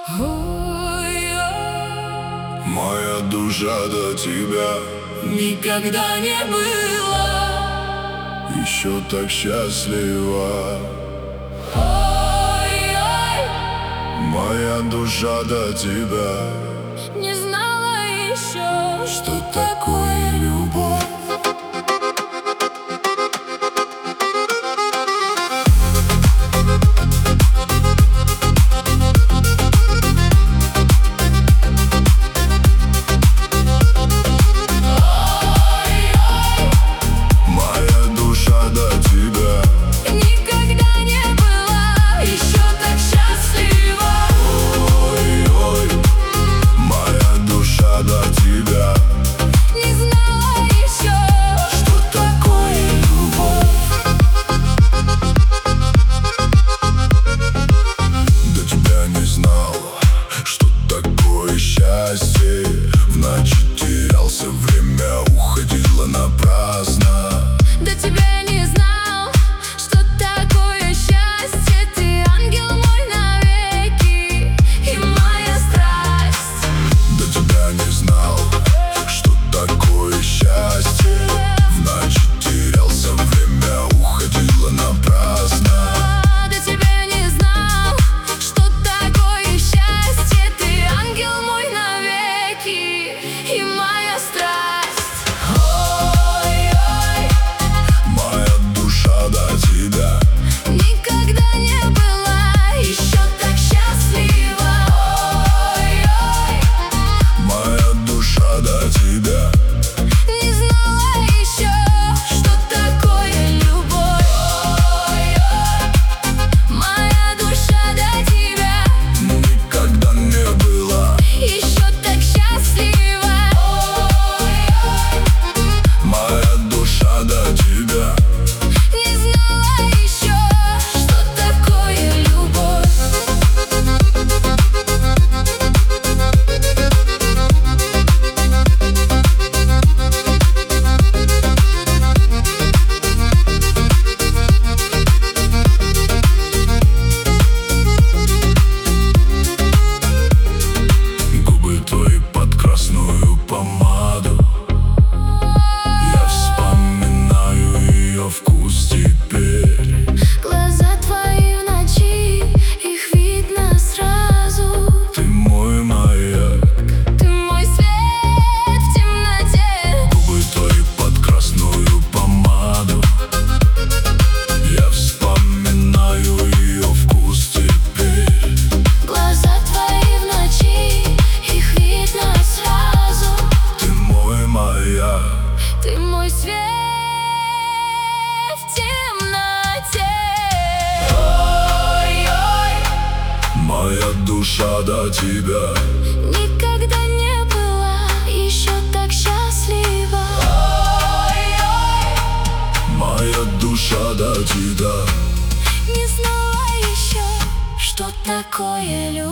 Моя душа до тебя никогда не была еще так счастлива. Ой-ой, Моя душа до тебя не знала еще, что такое любовь. В ночи терялся, время уходило напрасно. до тебя не знал, что такое счастье. Ты ангел мой навеки и моя страсть. До тебя не знал, что такое счастье. В ночи терялся, время уходило напрасно. До тебя не знал, что такое счастье. Ты ангел мой навеки и моя страсть. Ой-ой, Моя душа до тебя никогда не была еще так счастлива. Ой-ой, моя душа до тебя не знала еще, что такое любовь. Ой-ой, моя душа до тебя никогда не была. еще так счастлива. Ой-ой, Моя душа до тебя не знала еще, что такое любовь. Губы твои под красную помаду. Я вспоминаю ее вкус теперь. Глаза твои в ночи, их видно сразу. Ты мой маяк. Ты мой свет в темноте. Губы твои под красную помаду. Я вспоминаю ее вкус теперь. Глаза твои в ночи, их видно сразу. Ты мой маяк. Ты мой свет в темноте. Ой-ой, Моя душа до тебя никогда не была еще так счастлива. Ой-ой, моя душа до тебя не знала еще, что такое любовь.